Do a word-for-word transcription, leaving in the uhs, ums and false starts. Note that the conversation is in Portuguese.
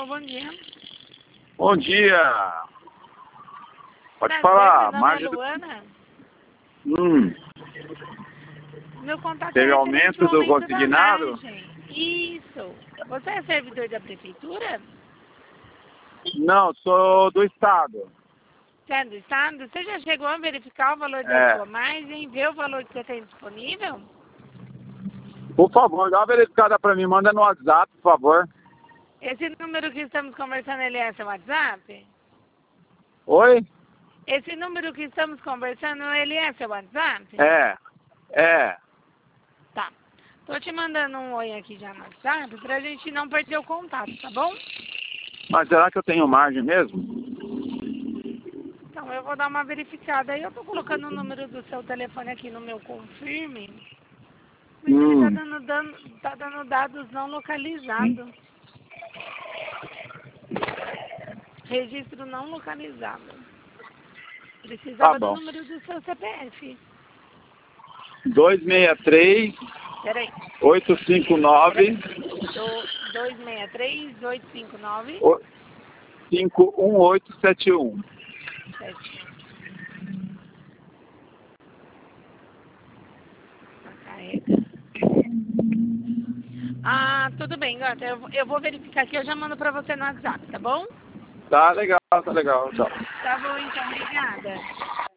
Alô, bom dia. Bom dia. Pode Prazer, falar, meu nome Margem é do... Luana. Hum, Meu contato teve é referente aumento ao do aumento da consignado? margem. Isso. Você é servidor da prefeitura? Não, sou do estado. Você é do estado? Você já chegou a verificar o valor da É. sua margem? Ver o valor que você tem disponível? Por favor, dá uma verificada para mim, manda no WhatsApp, por favor. Esse número que estamos conversando, ele é seu WhatsApp? Oi? Esse número que estamos conversando, ele é seu WhatsApp? É, é. Tá. Tô te mandando um oi aqui já no WhatsApp pra gente não perder o contato, tá bom? Mas será que eu tenho margem mesmo? Então eu vou dar uma verificada aí. Eu tô colocando o número do seu telefone aqui no meu confirme, mas ele tá Hum. dando, dando, tá dando dados não localizados. Registro não localizado. Tá Precisava do bom. número do seu C P F. dois seis três, Peraí, oito cinco nove, do dois seis três, oito cinco nove, cinco um oito sete um. sete. Carrega. Ah, tudo bem, gata. Eu, eu vou verificar aqui, eu já mando pra você no WhatsApp, tá bom? Tá legal, tá legal, tchau. Tá bom, então, obrigada.